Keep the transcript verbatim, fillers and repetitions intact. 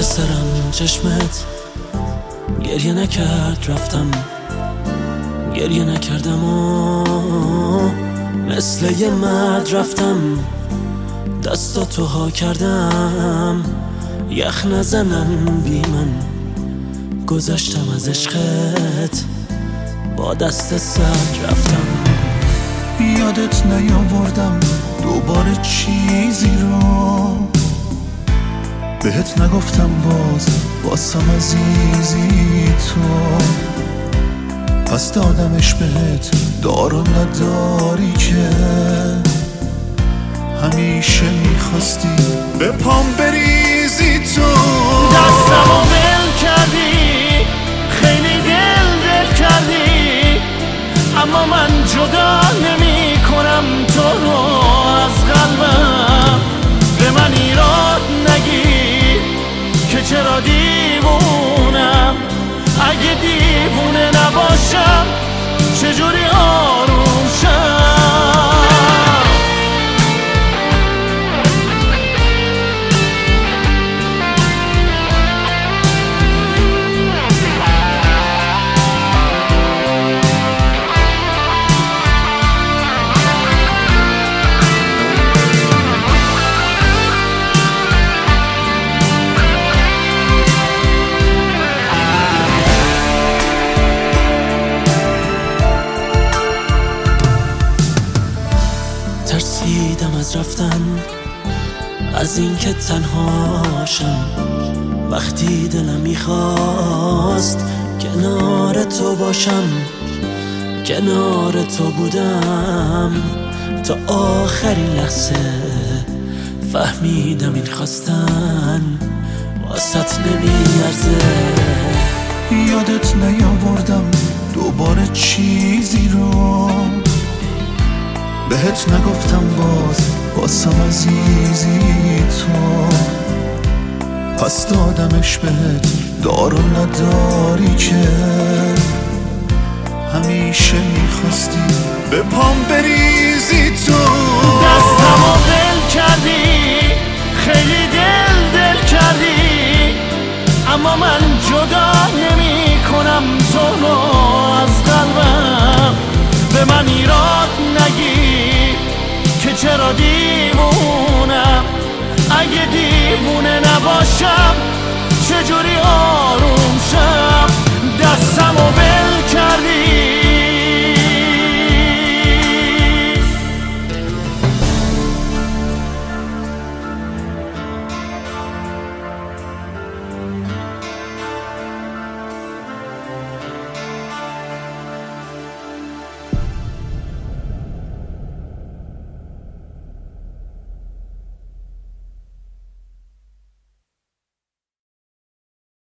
پشت سرم چشمت گریه نکرد، رفتم گریه نکردم و مثل یه مرد رفتم دستاتو ها کردم، یخ نزنن بی من گذشتم از عشقت با دست سرد رفتم. یادت نیاوردم دوباره چیزی رو بهت نگفتم، باز واسم عزیزی تو، پس دادمش بهت دارو نداری که همیشه میخواستی به پام بریزی تو. دستمو ول کردی، خیلی دل دل کردی، اما من جدا نمی کنم تو رو از قلبم. به من ایراد نگیر که چرا دیوونم، اگه دیوونه نباشم چجوری آروم شم. ترسیدم از رفتن، از این که تنهاشم، وقتی دلم میخواست کنار تو باشم. کنار تو بودم تا آخرین لحظه، فهمیدم این خواستن واسط نمیارزه. یادت نیاوردم دوباره چیزی رو بهت نگفتم، باز واسم عزیزی تو، پس دادمش بهت دارو نداری که همیشه میخواستی به پام بریزی تو. دستمو ول کردی، خیلی دل دل کردی، اما من جدا نمی کنم تو رو از قلبم. به من ایراد نگیر که چرا دیوونم، اگه دیوونه نباشم چجوری آروم شم. دستمو ول کردی،